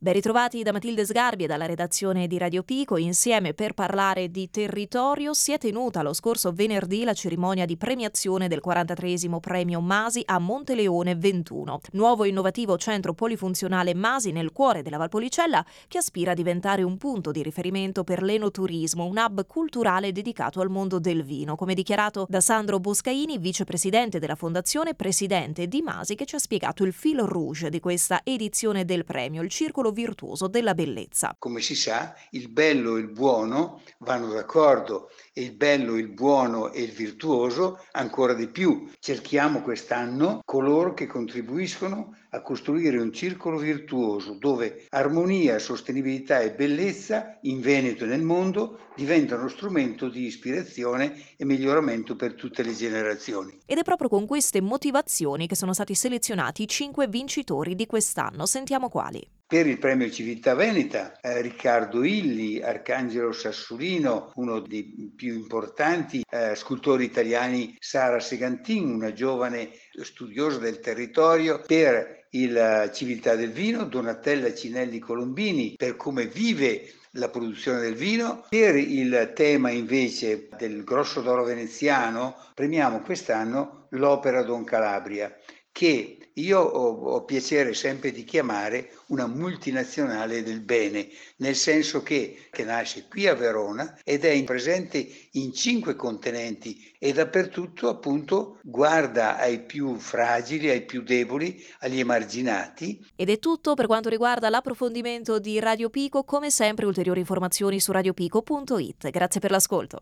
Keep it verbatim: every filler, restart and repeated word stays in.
Ben ritrovati da Matilde Sgarbi e dalla redazione di Radio Pico. Insieme per parlare di territorio si è tenuta lo scorso venerdì la cerimonia di premiazione del quarantatreesimo premio Masi a Monteleone ventuno, nuovo innovativo centro polifunzionale Masi nel cuore della Valpolicella che aspira a diventare un punto di riferimento per l'enoturismo, un hub culturale dedicato al mondo del vino, come dichiarato da Sandro Boscaini, vicepresidente della fondazione e presidente di Masi, che ci ha spiegato il fil rouge di questa edizione del premio, il circolo virtuoso della bellezza. Come si sa, il bello e il buono vanno d'accordo e il bello, il buono e il virtuoso ancora di più. Cerchiamo quest'anno coloro che contribuiscono a costruire un circolo virtuoso dove armonia, sostenibilità e bellezza in Veneto e nel mondo diventano strumento di ispirazione e miglioramento per tutte le generazioni. Ed è proprio con queste motivazioni che sono stati selezionati i cinque vincitori di quest'anno. Sentiamo quali. Per il premio Civiltà Veneta, eh, Riccardo Illi, Arcangelo Sassulino, uno dei più importanti eh, scultori italiani, Sara Segantin, una giovane studiosa del territorio. Per il uh, Civiltà del Vino, Donatella Cinelli Colombini, per come vive la produzione del vino. Per il tema invece del Grosso d'Oro veneziano premiamo quest'anno l'Opera Don Calabria, che io ho, ho piacere sempre di chiamare una multinazionale del bene, nel senso che, che nasce qui a Verona ed è presente in cinque continenti e dappertutto appunto guarda ai più fragili, ai più deboli, agli emarginati. Ed è tutto per quanto riguarda l'approfondimento di Radio Pico. Come sempre ulteriori informazioni su radiopico punto it. Grazie per l'ascolto.